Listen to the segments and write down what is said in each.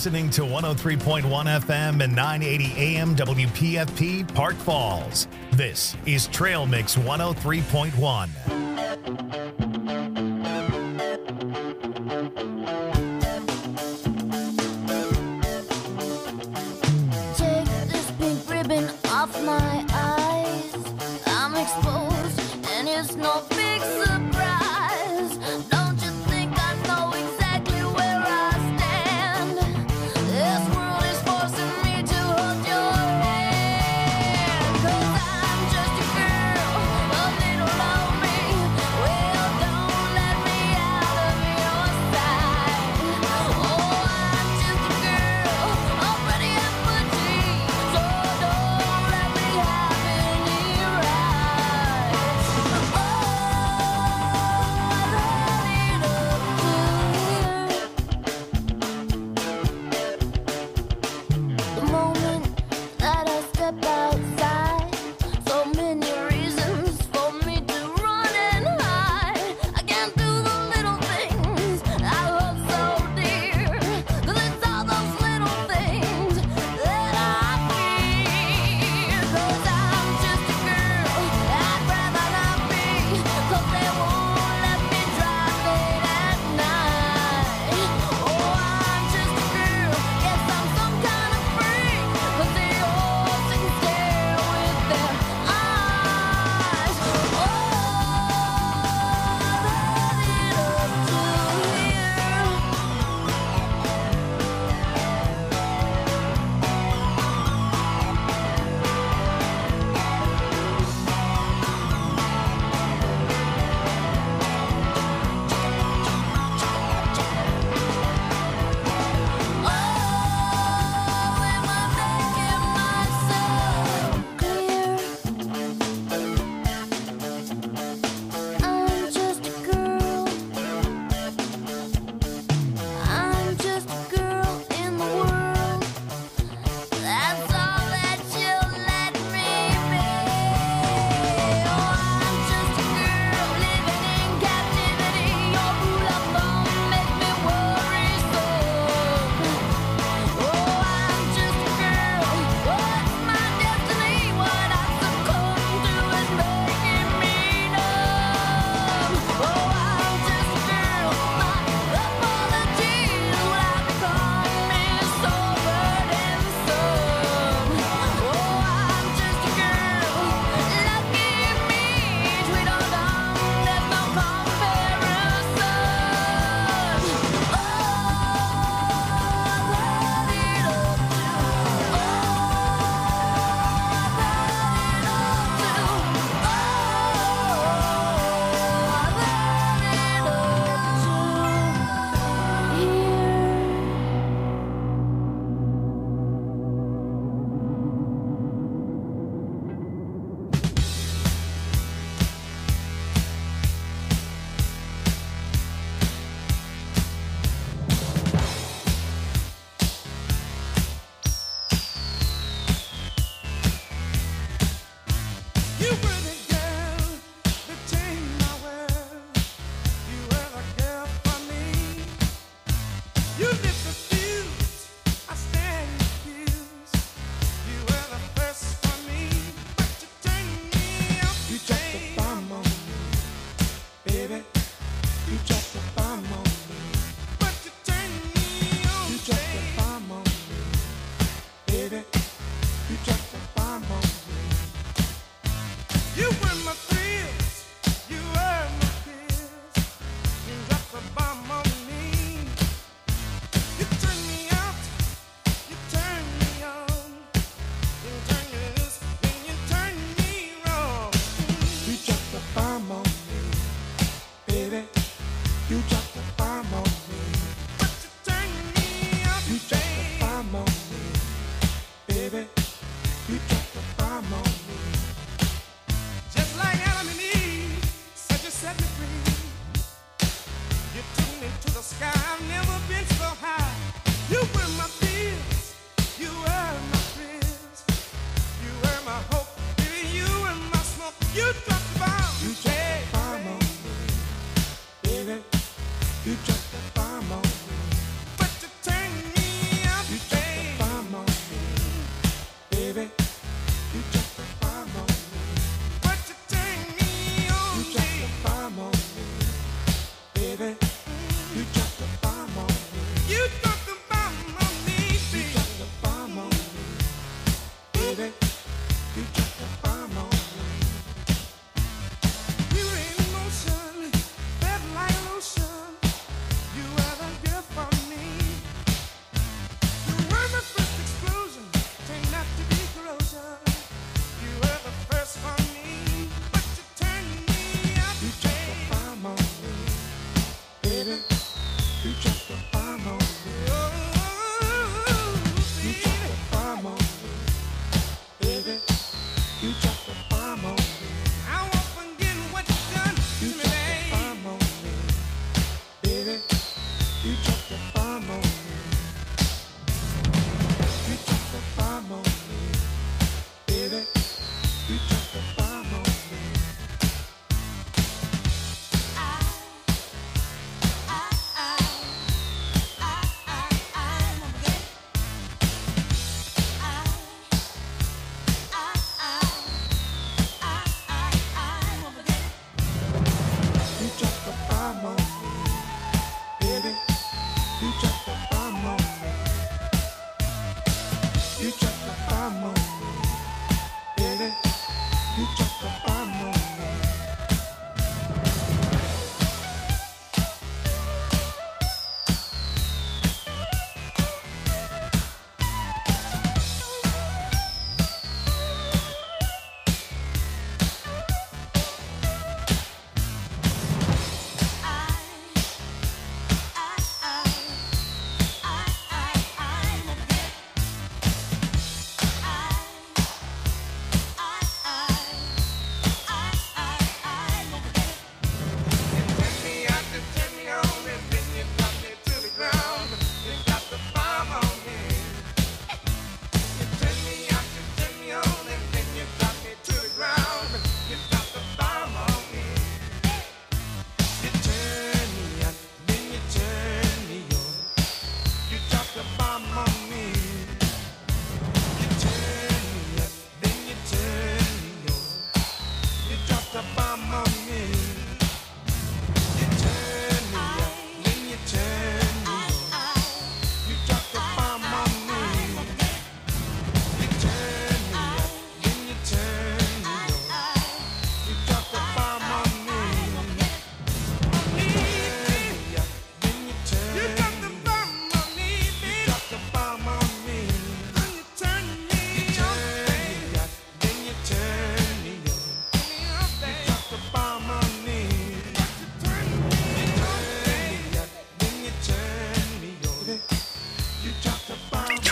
listening to 103.1 FM and 980 AM WPFP Park Falls. This is Trail Mix 103.1. Take this pink ribbon off my eyes. I'm exposed, and it's no big surprise. Don't you think I know exactly where I stand? This world is forcing me to hold your hand. 'Cause I'm just a girl, a little lonely. Well,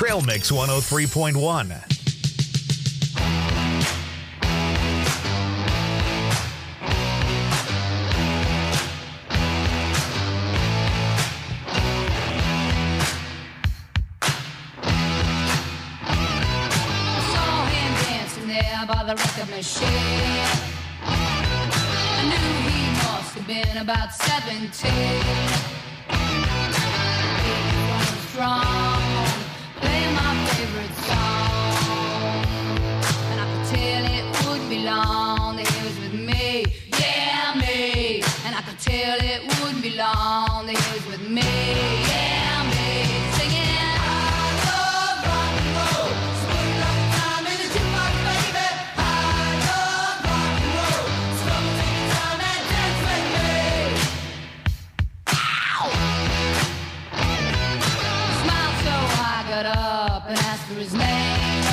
Trail Mix 103.1. By the record machine, I knew he must have been about 17. He was strong, playing my favorite song, and I could tell it wouldn't be long that he was with me, yeah me. And I could tell it wouldn't be long that he was with me, yeah me, singing. Up and asked for his name.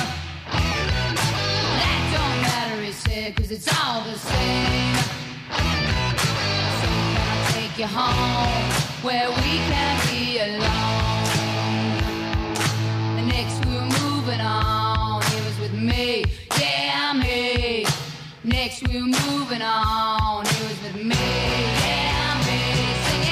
That don't matter, he said, 'cause it's all the same. So can I take you home where we can be alone? And next we were moving on. He was with me, yeah me. Next we were moving on. He was with me, yeah me. Singing.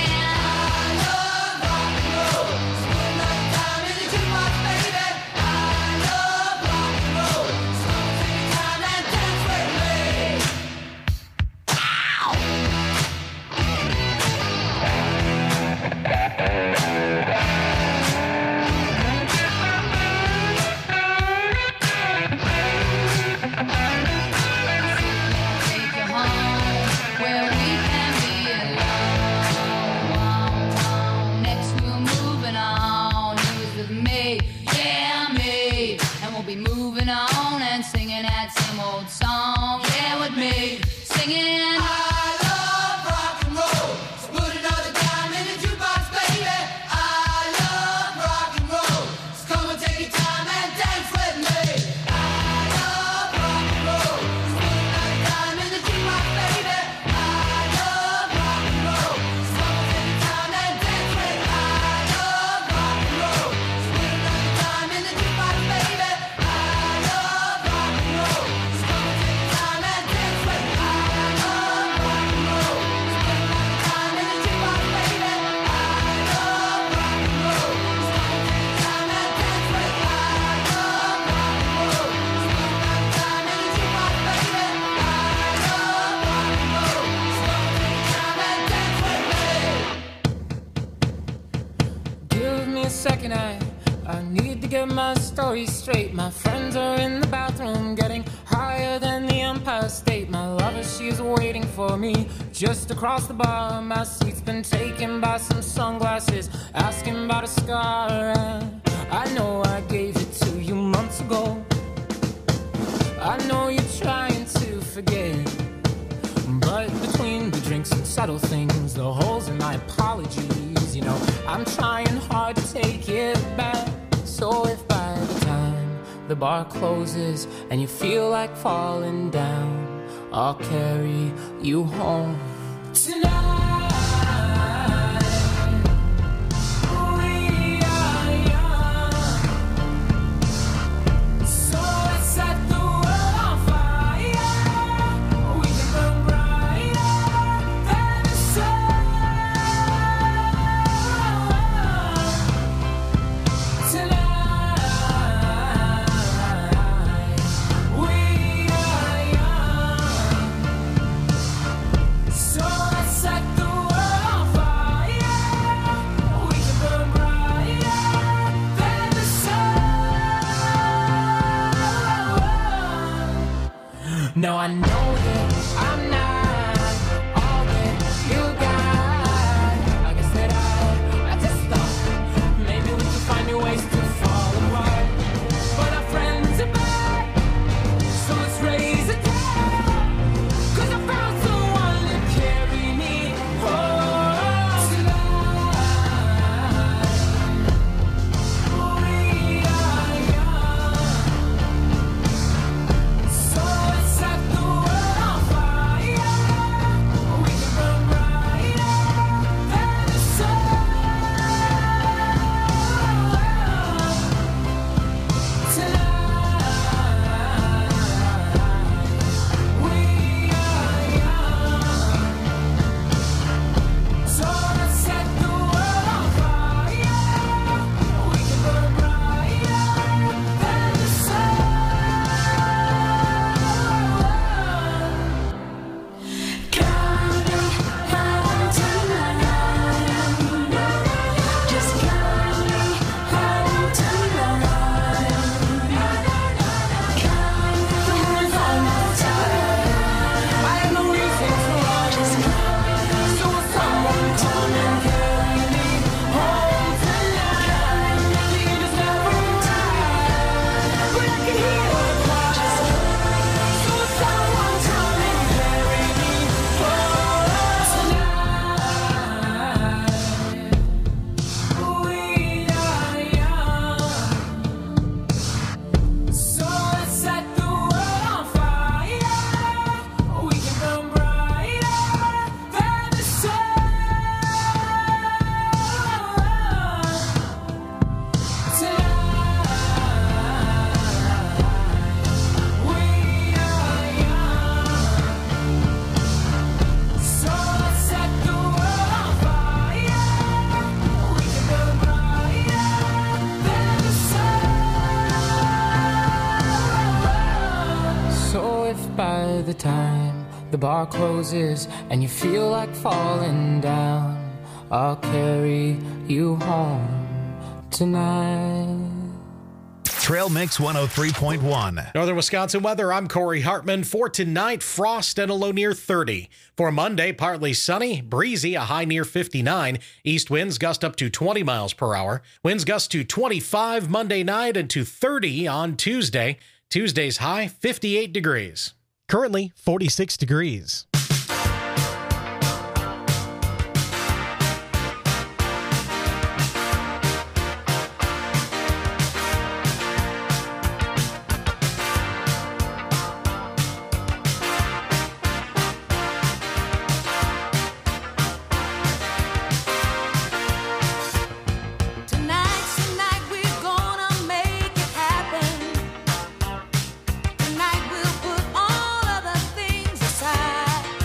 Song, yeah, with me, singing. I love rock and roll. So put another dime in the jukebox, baby. I love rock and roll. So come and take your time and dance with me. I love rock and roll. So put another dime in the jukebox, baby. I love rock and roll. So come and take your time and dance with me. I love rock and roll. So put another dime in the jukebox, baby. I love rock and roll. Second, I need to get my story straight. My friends are in the bathroom getting higher than the Empire State. My lover, she's waiting for me just across the bar. My seat's been taken by some sunglasses, asking about a scar. And I know I gave it to you months ago. I know you're trying to forget, but between the drinks and subtle things, the holes in my apologies, you know, I'm trying hard to take it back. So if by the time the bar closes and you feel like falling down, I'll carry you home tonight. No, I know that I'm not all that you got. I guess that I just thought maybe we could find new ways to fall apart. But our friends are back, so let's raise a toast. 'Cause I found someone to carry me home tonight. We are young, so let's set the world. the time the bar closes and you feel like falling down, I'll carry you home tonight. Trail Mix 103.1. Northern Wisconsin weather, I'm Corey Hartman. For tonight, frost and a low near 30. For Monday, partly sunny, breezy, a high near 59. East winds gust up to 20 miles per hour. Winds gust to 25 Monday night and to 30 on Tuesday. Tuesday's high, 58 degrees. Currently 46 degrees. Tonight we'll put all other things aside.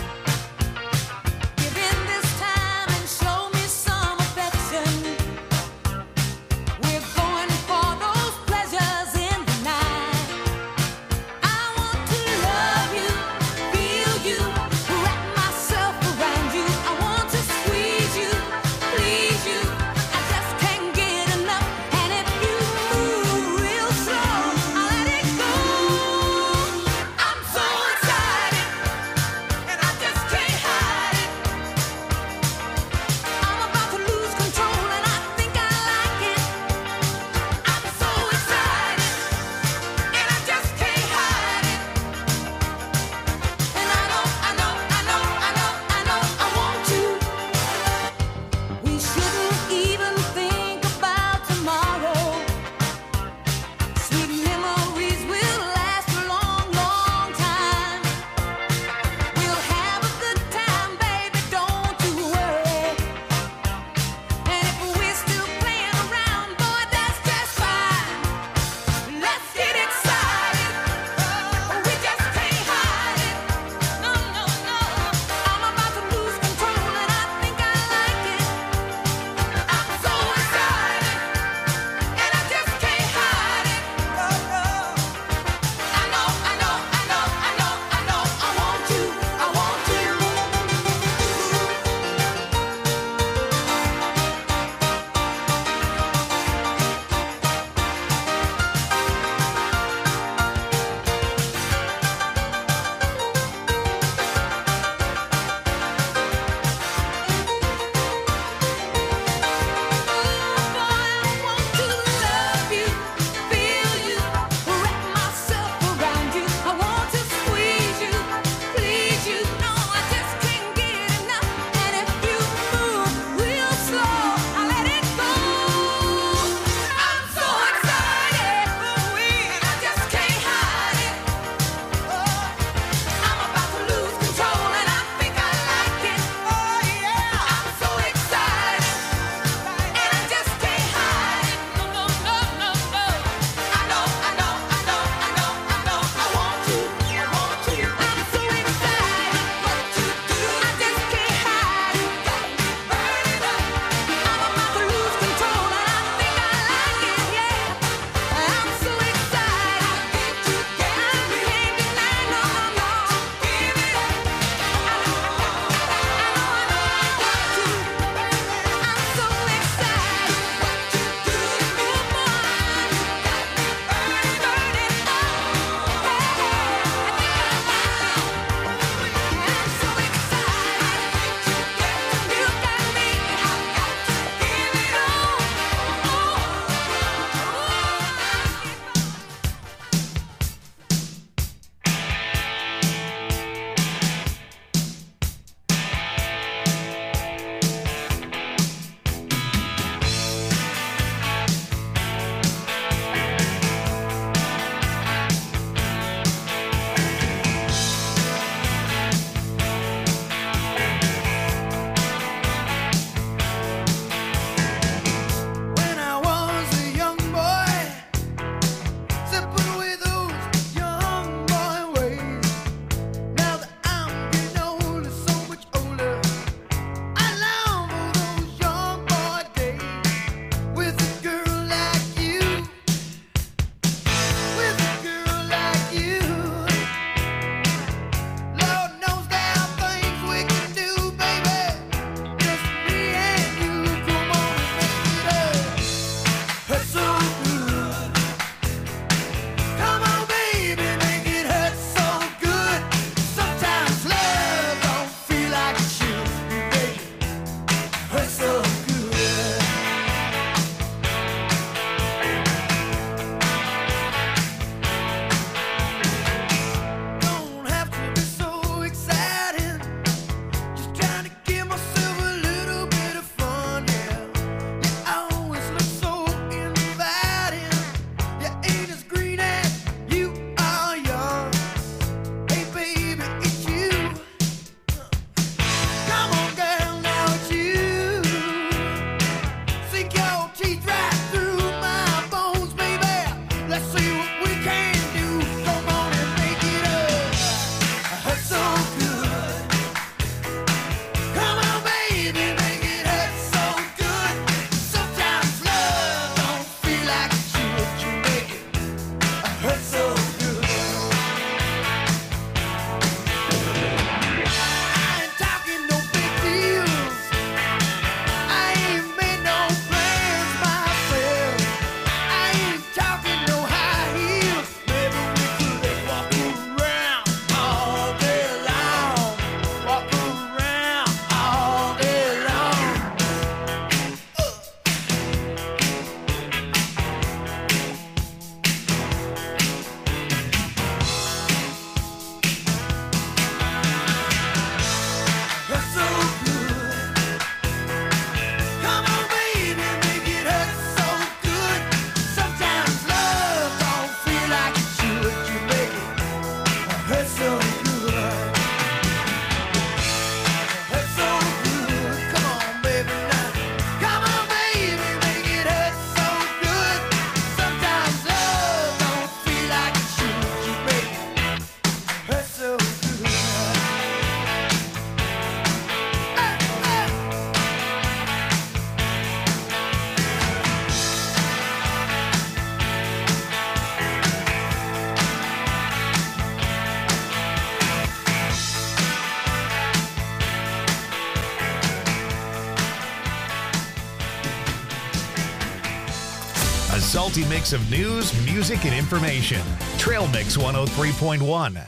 multi mix of news, music, and information. Trail Mix 103.1.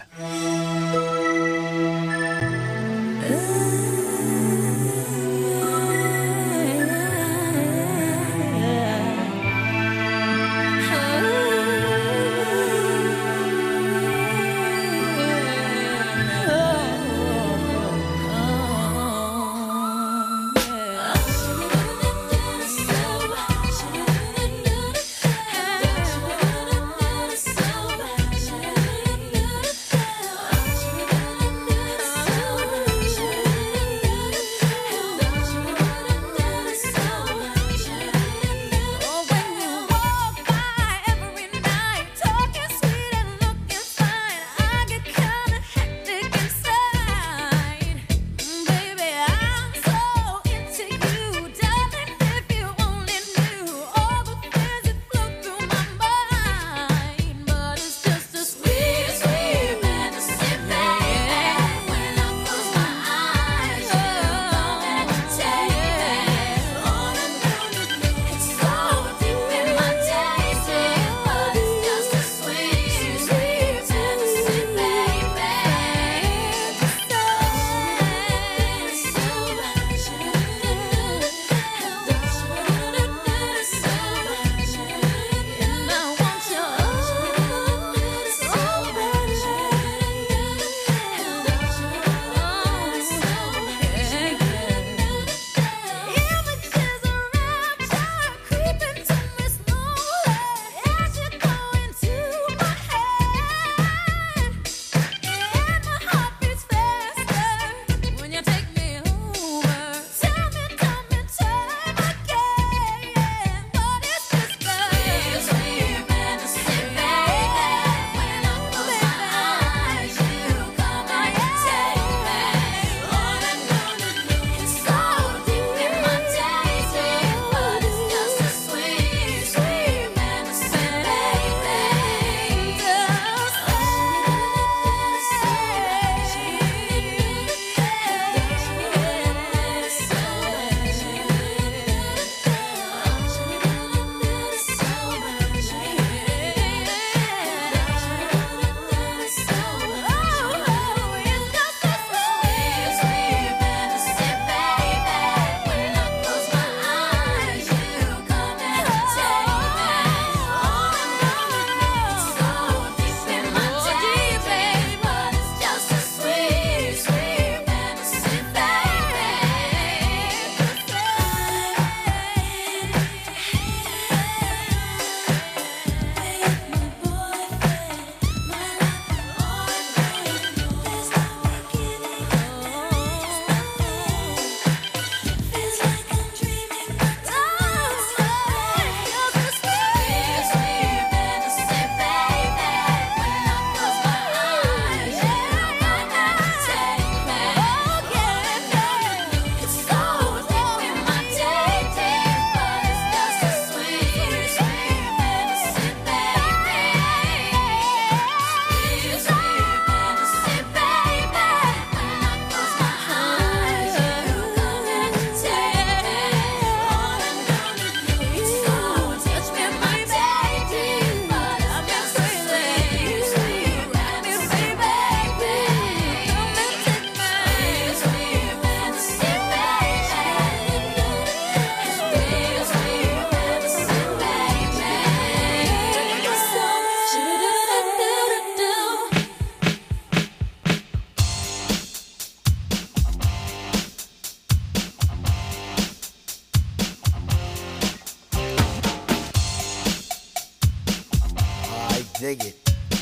dig it.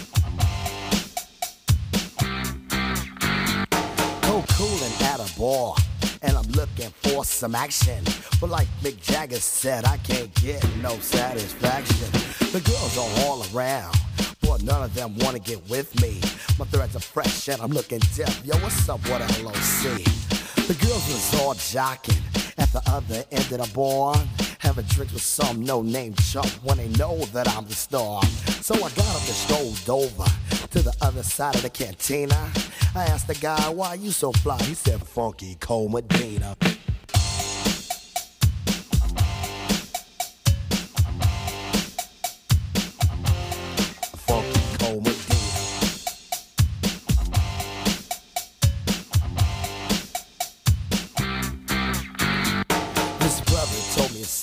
Go coolin' at a bar, and I'm looking for some action. But like Mick Jagger said, I can't get no satisfaction. The girls are all around, but none of them wanna get with me. My threads are fresh and I'm looking deaf. Yo, what's up, what LOC? The girls was all jocking at the other end of the bar, having drinks with some no-name chump when they know that I'm the star. So I got up and strolled over to the other side of the cantina. I asked the guy, why you so fly? He said, Funky Cole Medina.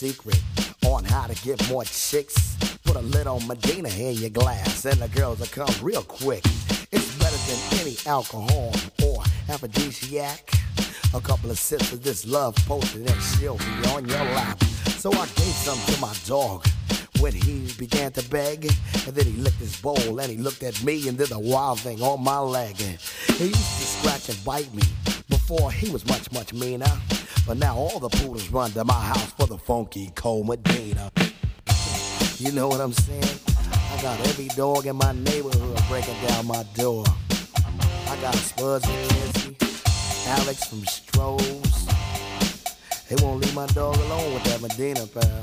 secret on how to get more chicks. Put a little Medina in your glass and the girls will come real quick. It's better than any alcohol or aphrodisiac. A couple of sips of this love potion and she'll be on your lap. So I gave some to my dog when he began to beg. And then he licked his bowl and he looked at me and did a wild thing on my leg. He used to scratch and bite me before he was much, much meaner. But now all the poodles run to my house for the funky cold Medina. You know what I'm saying? I got every dog in my neighborhood breaking down my door. I got Spuds and Kizzy, Alex from Strohs. They won't leave my dog alone with that Medina, pal.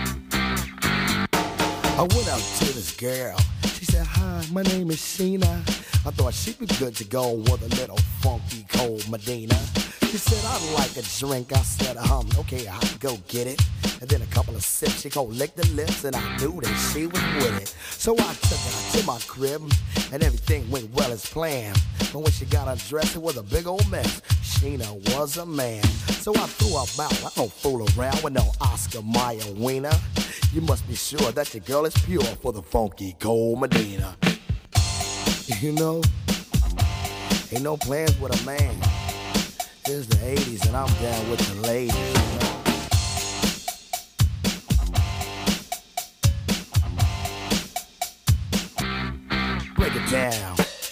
I went out to this girl. She said, hi, my name is Sheena. I thought she'd be good to go with a little funky cold Medina. She said, I'd like a drink. I said, okay, I'll go get it. And then a couple of sips, she go lick the lips, and I knew that she was with it. So I took her to my crib, and everything went well as planned. But when she got undressed, it was a big old mess. Sheena was a man. So I threw her out. I don't fool around with no Oscar Mayer wiener. You must be sure that your girl is pure for the funky cold Medina. You know, ain't no plans with a man. It's the 80s and I'm down with the ladies, you know. Break it down.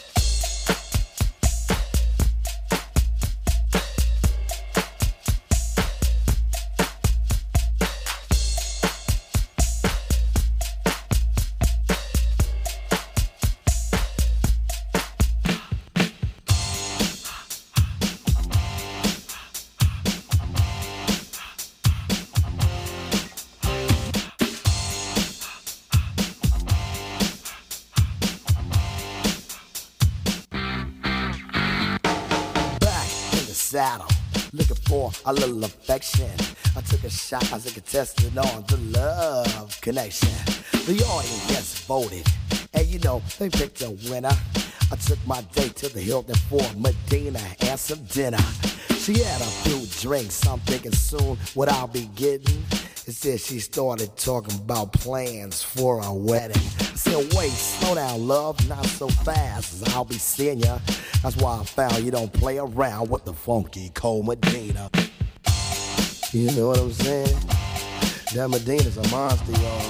Saddle, looking for a little affection. I took a shot, I was contested on the love connection. The audience voted, and you know, they picked a winner. I took my date to the Hilton for Medina and some dinner. She had a few drinks, I'm thinking soon what I'll be getting. Instead, she started talking about plans for a wedding. I said, wait, slow down, love, not so fast, as I'll be seeing ya. That's why I found you don't play around with the funky cold Medina. You know what I'm saying? That Medina's a monster, y'all.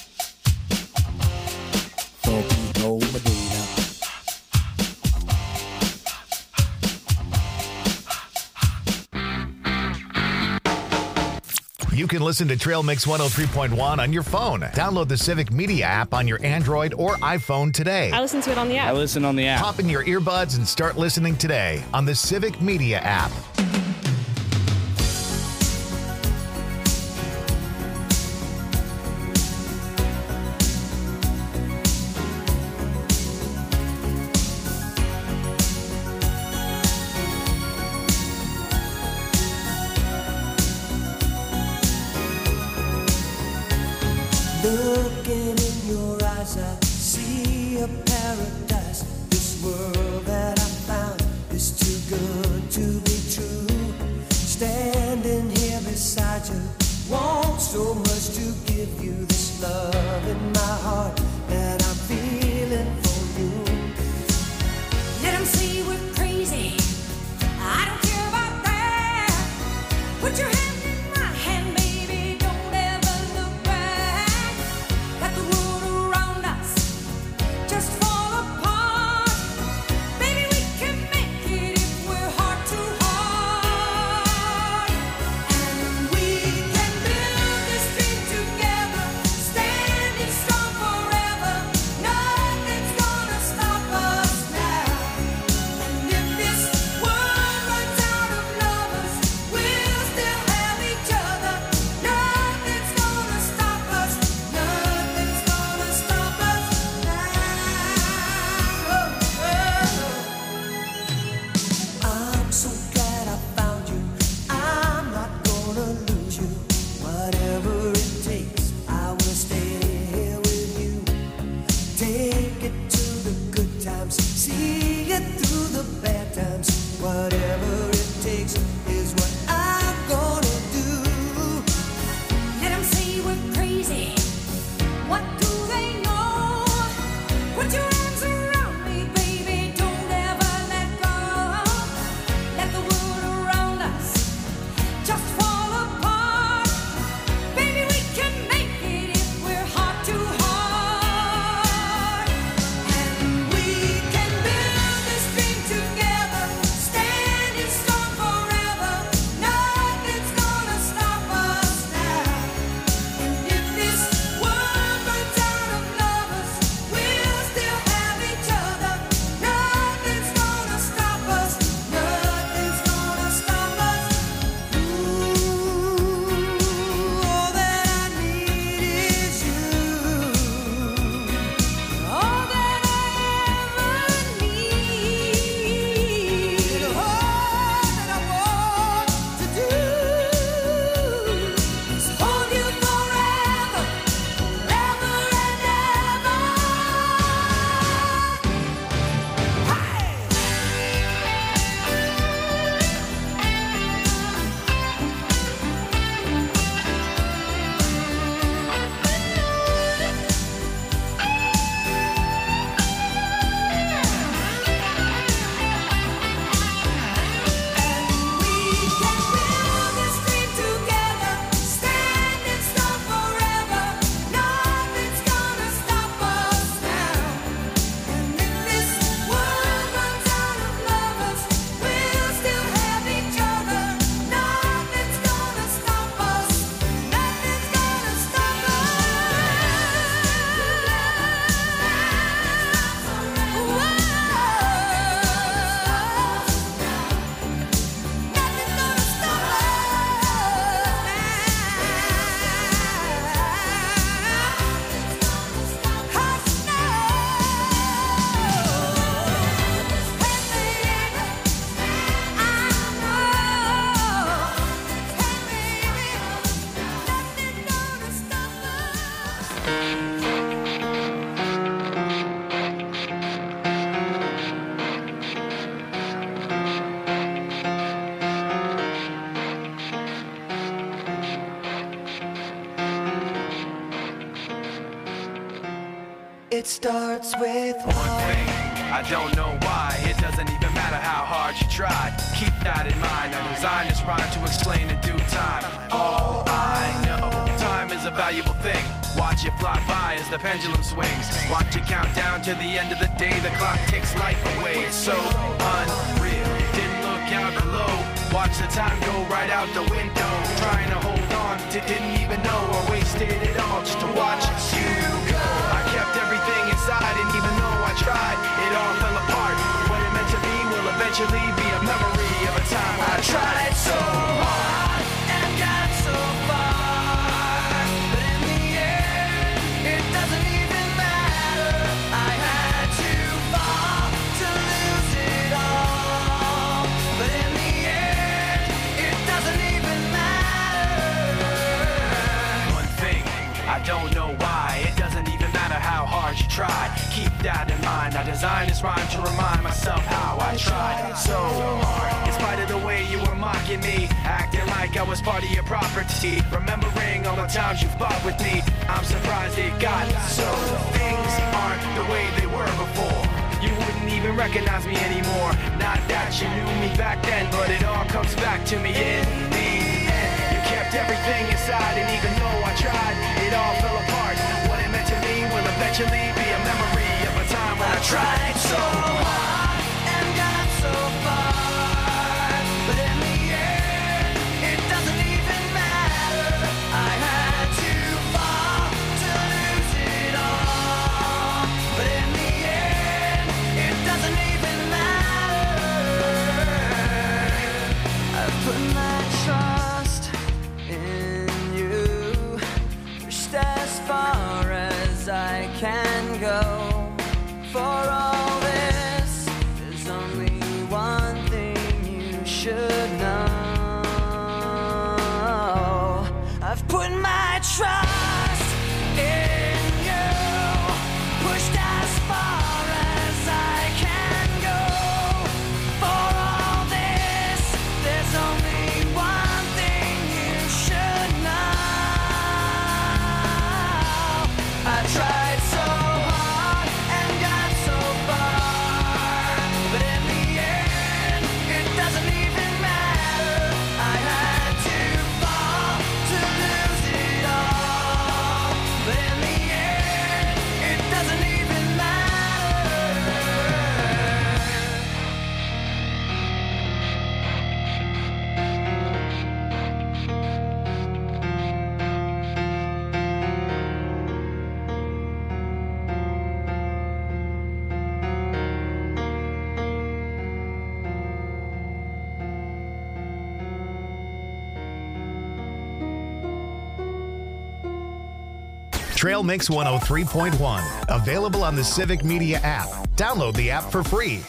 Funky cold Medina. You can listen to Trail Mix 103.1 on your phone. Download the Civic Media app on your Android or iPhone today. I listen to it on the app. I listen on the app. Pop in your earbuds and start listening today on the Civic Media app. Looking in your eyes, I see a paradise. This world that I found is too good to be true. Standing here beside you, want so much to give you this love in my heart that I'm feeling for you. Let them say we're crazy, I don't care about that. Put your hand in my hand, baby, don't ever look back. Let the world around us just fall apart. Baby, we can make it if we're heart to heart. And we can build this dream together, standing strong forever. Nothing's gonna stop us now. And if this world runs out of lovers, we'll still have each other. Nothing's gonna stop us. Nothing's gonna stop us now. I'm so glad I found you. I'm not gonna lose you. Whatever it takes, I will stay here with you. Take it to the good times, see it through the bad times. Whatever it takes is what I'm gonna do. Let 'em It starts with one thing. I don't know why. It doesn't even matter how hard you try. Keep that in mind. I designed this rhyme to explain in due time. All I know, time is a valuable thing. Watch it fly by as the pendulum swings. Watch it count down to the end of the day. The clock takes life away. It's so unreal. Didn't look out below. Watch the time go right out the window. Trying to hold on to didn't even know I wasted it all just to watch you go. I kept everything inside, and even though I tried, it all fell apart. What it meant to be will eventually be a memory of a time I tried so hard and got so far, but in the end, it doesn't even matter. I had to fall to lose it all, but in the end, it doesn't even matter. One thing, I don't know why. It doesn't even matter how hard you try. Keep that in mind. I designed this rhyme to remind myself how I tried so hard. In spite of the way you were mocking me, acting like I was part of your property, remembering all the times you fought with me, I'm surprised it got so. Things aren't the way they were before. You wouldn't even recognize me anymore. Not that you knew me back then, but it all comes back to me in the end. You kept everything inside, and even though I tried, it all fell apart. What it meant to me will eventually be a memory of a time when I tried so hard and got so far, but in the end, it doesn't even matter. I had to fall to lose it all, but in the end, it doesn't even matter. I've put my trust in you, pushed as far as I can go. For all this, there's only one thing you should know. I've put my trust in you, pushed as far as I can go. For all this, there's only one thing you should know. I tried so hard and got so far, but in the end, it doesn't even matter. I had to fall to lose it all, but in the end, it doesn't even matter. Trail Mix 103.1. Available on the Civic Media app. Download the app for free.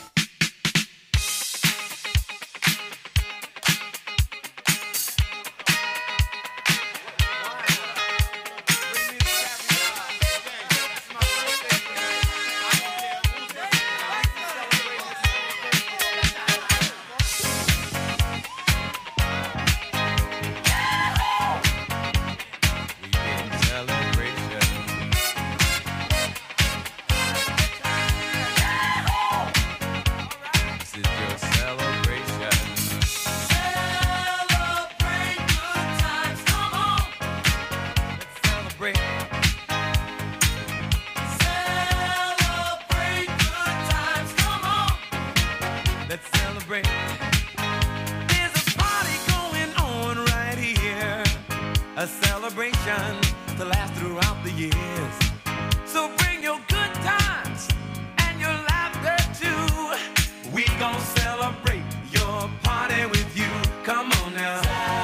A celebration to last throughout the years. So bring your good times and your laughter too. We gon' celebrate your party with you. Come on now.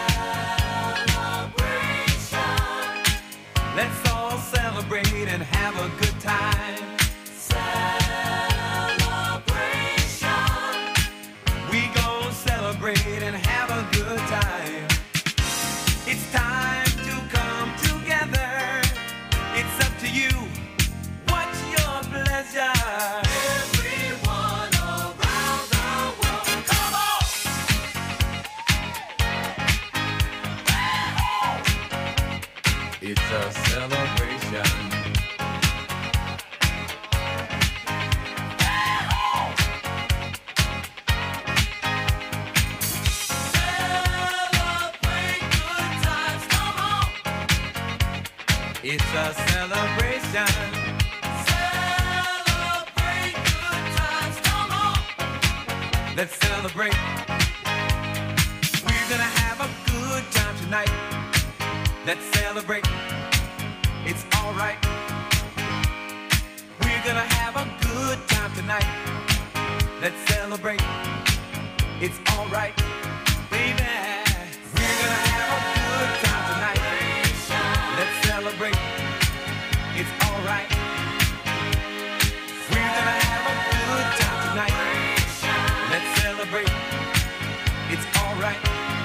Celebration. Let's all celebrate and have a good time. Celebration. We gon' celebrate and have a good time. It's time to come together. It's up to you. What's your pleasure? Everyone around the world, come on! It's a celebration. It's a celebration. Celebrate good times, come on. Let's celebrate. We're gonna have a good time tonight. Let's celebrate. It's alright. We're gonna have a good time tonight. Let's celebrate. It's alright, baby. We're gonna have a good time tonight. Let's celebrate. It's alright. We're gonna have a good time tonight. Let's celebrate. It's alright.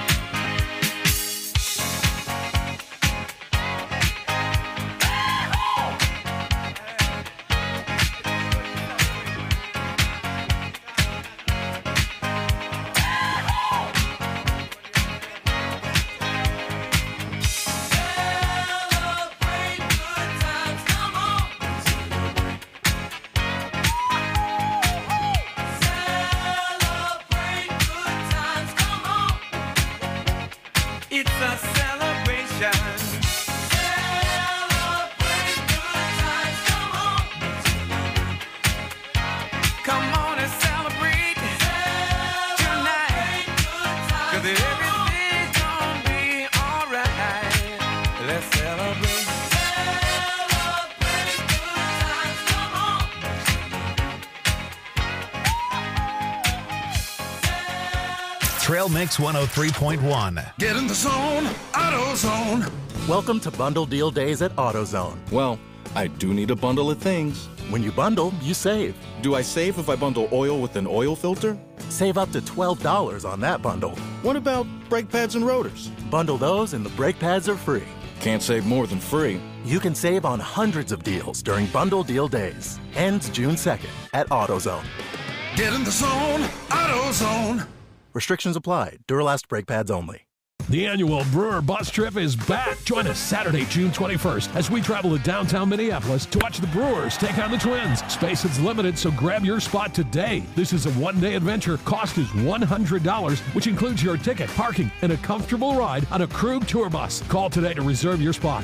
It's a celebration. Celebrate good times, come on. Come on and celebrate tonight. 'Cause everything's gonna be alright. Let's celebrate. Celebrate good times, come on. Trail Mix 103.1. Get in the zone, AutoZone. Welcome to Bundle Deal Days at AutoZone. Well, I do need a bundle of things. When you bundle, you save. Do I save if I bundle oil with an oil filter? Save up to $12 on that bundle. What about brake pads and rotors? Bundle those and the brake pads are free. Can't save more than free. You can save on hundreds of deals during Bundle Deal Days. Ends June 2nd at AutoZone. Get in the zone, AutoZone. Restrictions apply. Duralast brake pads only. The annual Brewer Bus Trip is back. Join us Saturday, June 21st, as we travel to downtown Minneapolis to watch the Brewers take on the Twins. Space is limited, so grab your spot today. This is a one-day adventure. Cost is $100, which includes your ticket, parking, and a comfortable ride on a Krug tour bus. Call today to reserve your spot.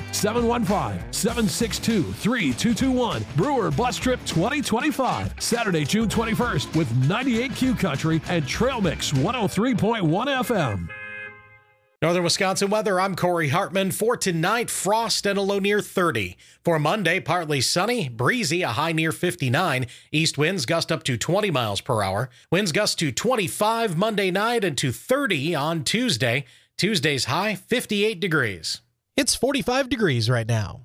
715-762-3221. Brewer Bus Trip 2025. Saturday, June 21st, with 98Q Country and Trail Mix 103.1 FM. Northern Wisconsin weather, I'm Corey Hartman. For tonight, frost and a low near 30. For Monday, partly sunny, breezy, a high near 59. East winds gust up to 20 miles per hour. Winds gust to 25 Monday night and to 30 on Tuesday. Tuesday's high, 58 degrees. It's 45 degrees right now.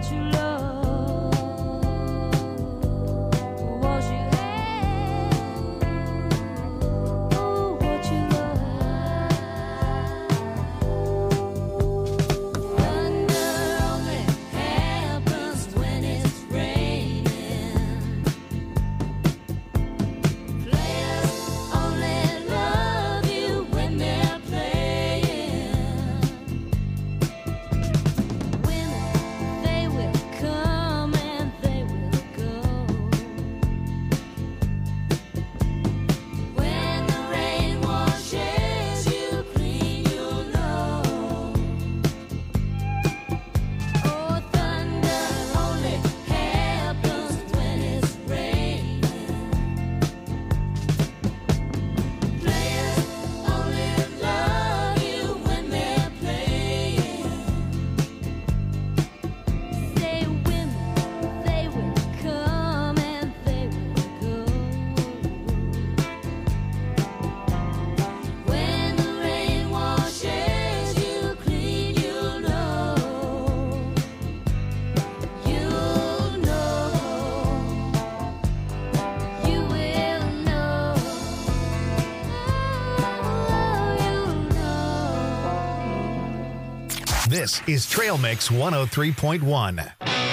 This is Trail Mix 103.1.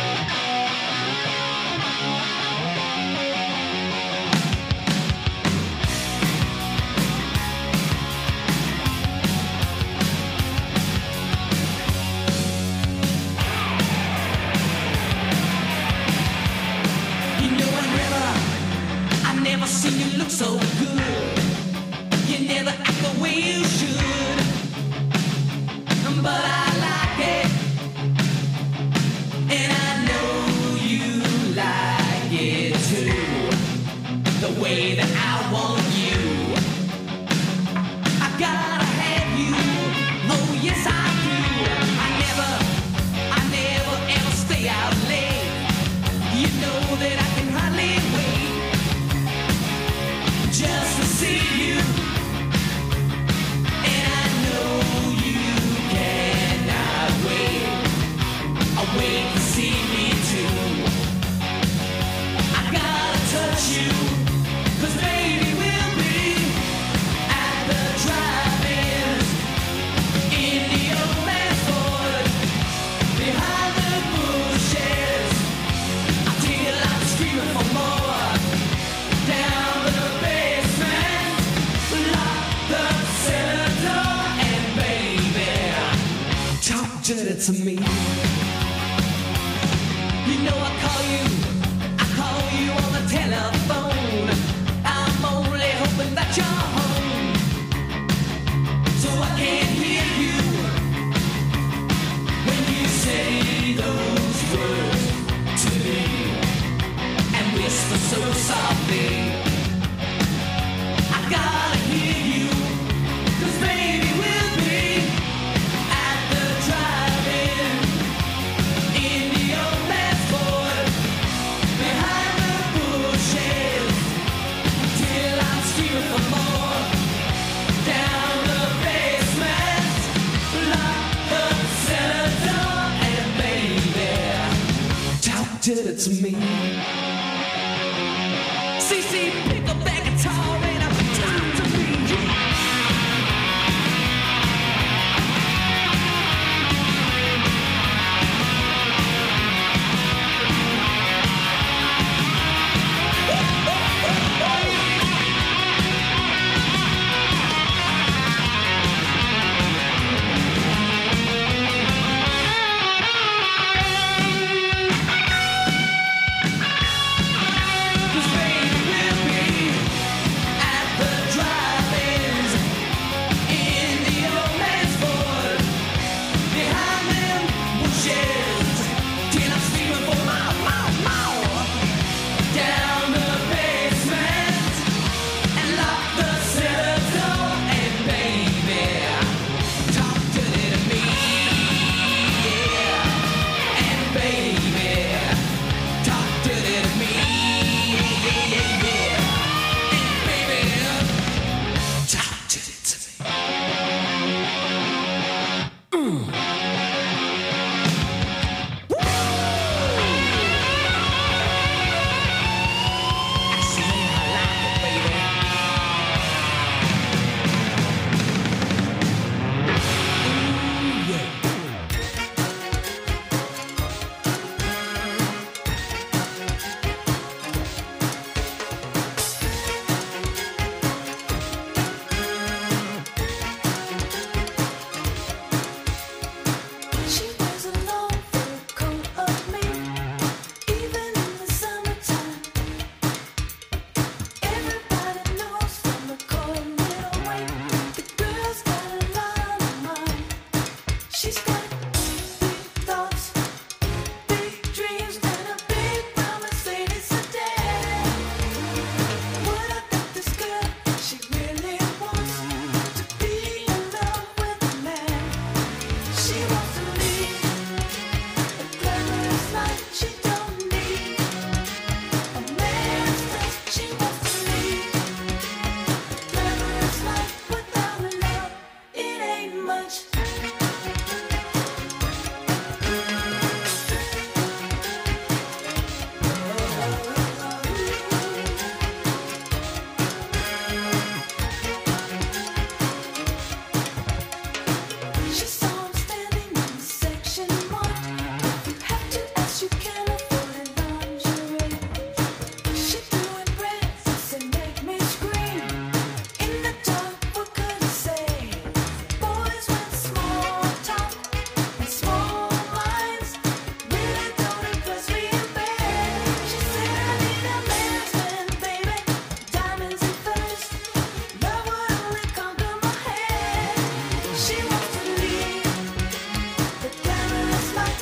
I never seen you look so good. You never act the way you should, but I like it, and I know you like it too. The way that I want you, I gotta have you. Oh yes I do. I never ever stay out late. You know that I can hardly wait just to see you, and I know you cannot wait. I wait to see me too. I gotta touch you, 'cause baby we'll be at the drive-ins in the old man's Ford, behind the bushes, until I'm screaming for more. Down the basement, lock the cellar door, and baby, talk dirty to me. You know I call you on the telephone. I'm only hoping that you're home, so I can hear you when you say those words to me, and whisper so softly. I gotta hear you, 'cause baby we'll be at the drive-in in the old man's Ford, behind the bushes, till I'm screaming for more. Down the basement, lock the cellar door, and baby, talk dirty to me. CC, pick up that guitar and talk to me.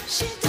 She